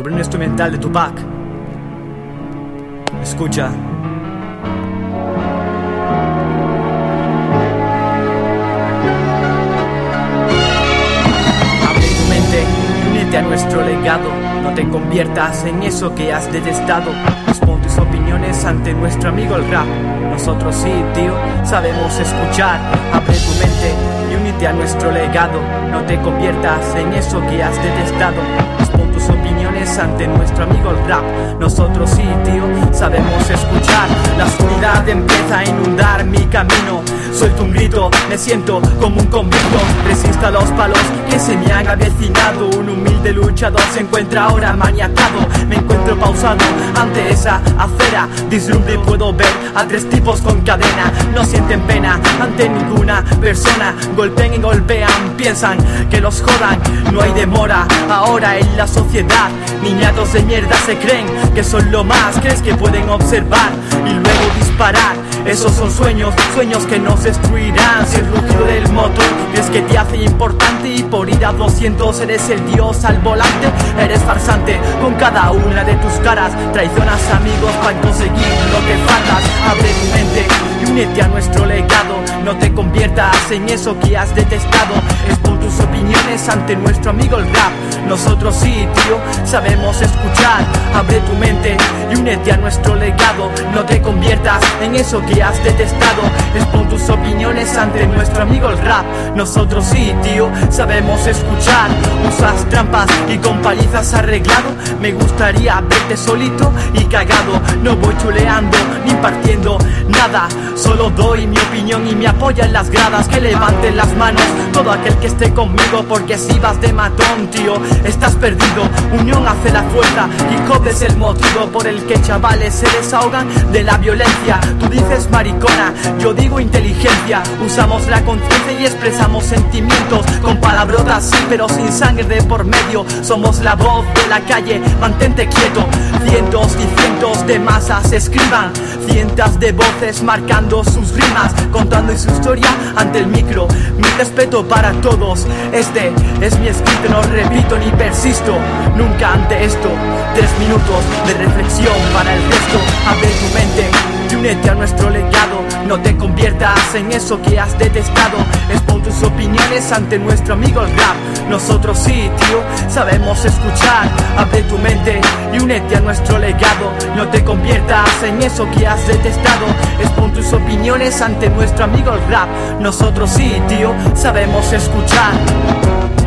sobre un instrumental de Tupac. Escucha. Abre tu mente y únete a nuestro legado. No te conviertas en eso que has detestado. Expon tus opiniones ante nuestro amigo el rap. Nosotros sí, tío, sabemos escuchar. Abre tu mente y únete a nuestro legado. No te conviertas en eso que has detestado. Expon tus opiniones ante nuestro amigo el rap. Nosotros sí, tío, sabemos escuchar. La oscuridad empieza a inundar mi camino. Suelto un grito, me siento como un convicto. Resisto a los palos que se me han avecinado. Un humilde luchador se encuentra ahora maniatado. Me encuentro pausado ante esa acera. Dislumbre y puedo ver a tres tipos con cadena. No sienten pena ante ninguna persona. Golpean y golpean, piensan que los jodan. No hay demora ahora en la sociedad. Niñatos de mierda se creen que son lo más. ¿Crees que pueden observar y luego disparar? Esos son sueños, sueños que nos destruirán. Si el rugido del motor es que te hace importante y por ir a 200 eres el dios al volante. Eres farsante con cada una de tus caras. Traicionas amigos para conseguir lo que faltas. Abre tu mente y únete a nuestro legado. No te conviertas en eso que has detestado. Expon tus opiniones ante nuestro amigo el rap. Nosotros sí, tío, sabemos escuchar. Abre tu mente y únete a nuestro legado. No te conviertas en eso que has detestado. Expon tus opiniones ante nuestro amigo el rap. Nosotros sí, tío, sabemos escuchar. Usas trampas y con palizas arreglado. Me gustaría verte solito y cagado. No voy chuleando ni impartiendo nada. Solo doy mi opinión y me apoya en las gradas. Que levanten las manos todo aquel que esté conmigo. Porque si vas de matón, tío, estás perdido. Unión hace la fuerza. Hip hop es el motivo por el que chavales se desahogan de la violencia. Tú dices maricona, yo digo inteligencia. Usamos la conciencia y expresamos sentimientos con palabrotas sí, pero sin sangre de por medio. Somos la voz de la calle, mantente quieto. Cientos y cientos de masas escriban, cientos de voces marcando sus rimas, contando su historia ante el micro. Mi respeto para todos. Este es mi escrito, no repito ni persisto nunca ante esto. 3 minutos de reflexión para el resto. Abre tu mente y únete a nuestro legado. No te conviertas en eso que has detestado. Expon tus opiniones ante nuestro amigo el rap. Nosotros sí, tío, sabemos escuchar. Abre tu mente y únete a nuestro legado. No te conviertas en eso que has detestado. Expon tus opiniones ante nuestro amigo el rap. Nosotros sí, tío, sabemos escuchar.